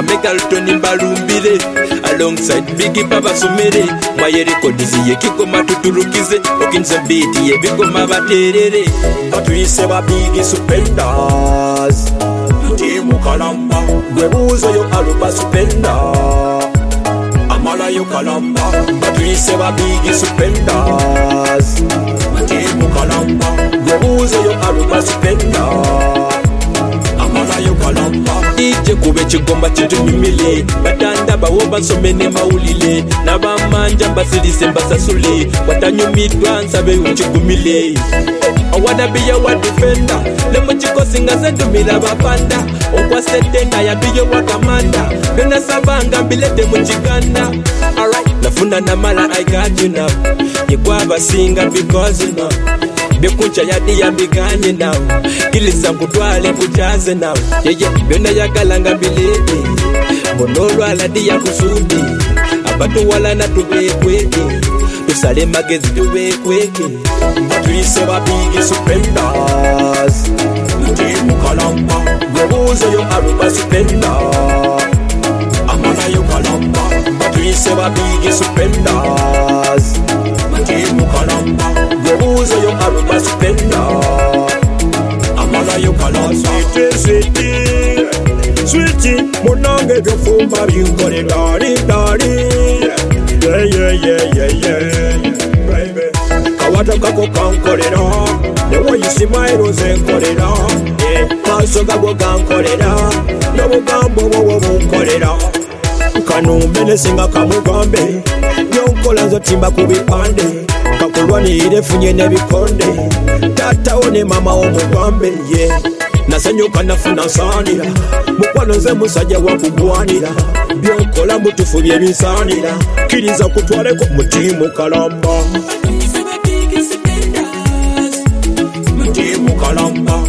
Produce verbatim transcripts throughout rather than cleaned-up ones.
Megalton Mbalumbire alongside Biggie Baba Sumere mwaye rekodizi ye kikoma tuturukize okinza beat ye bigoma baterere batuyise ba Biggie Supenders Timu Kalamba gwebuzo yo aluba Supenda amala yo Kalamba batuyise ba Biggie Supenders Timu Kalamba gwebuzo yo aluba Supenda amala yo Kalamba ije kube chigomba chitumimile batanda bawo basomene maulile nabamanja mbasilize mbasasule watanyumitwa nsabe uchigumile I wanna be your defender lemo chikosi ngazendumila bapanda okwa setenda ya biyo wakamanda bena sabanga mbilete muchiganda alright nafunda na mala I got you now yekwa basinga because you know Bekuncha yadi ya mbiganye now Kilisa kutwale kuchaze now Yeye yeah, yeah. Byona ya kalanga bilete Monolo aladi ya kusudi Abatu wala na tuwe kweke Tusale magezi tuwe kweke Batuyise ba Biggie Supenders Timu Kalamba gwebuzo yo aluba Supenda amala yo Kalamba Batuyise ba Biggie Supenders Timu Kalamba gwebuzo yo aluba Supenda amala yo Kalamba Sweetie, sweetie, sweetie Monange byofumba binkole dari, dari Yeah, yeah, yeah, yeah, yeah Baby Kawata kako kankolera Newa yisimairo zenkolera Maso gago gankolera Nobugambo wowo bunkolera Kanu mbene singa kamugambe Nyonkola nzo timba kubipande Kakulwanire funye nebikonde Tata one mama omugambe yeah. Nasanyuka nafuna nsanira Mukwano nze musajja wakugwanira Byonkola mutufu byebisanira Kiriza kutwaleko Timu Kalamba Timu Kalamba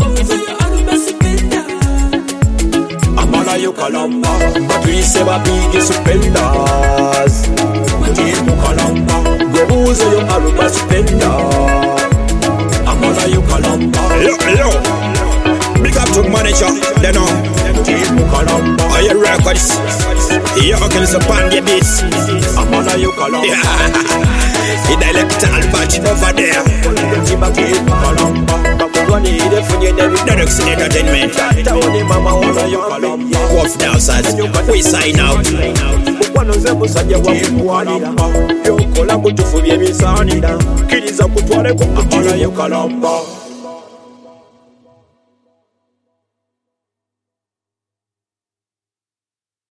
amala yo Kalamba batuyise ba Biggie Supenders Timu Kalamba gwebuzo yo aluba Supenda amala yo Kalamba yo yo big up to manager they know Timu Kalamba are you records yo can support the beats amala yo Kalamba the dialectal batch over there Timu Kalamba bakulwanire funye nebi Derek's Entertainment taone mama wala yo Kalamba Wolf Dancers we sign out mukwano nze musajja wakugwanira byokola mutufu byebisanira kiriza kutwaleko amala yo Kalamba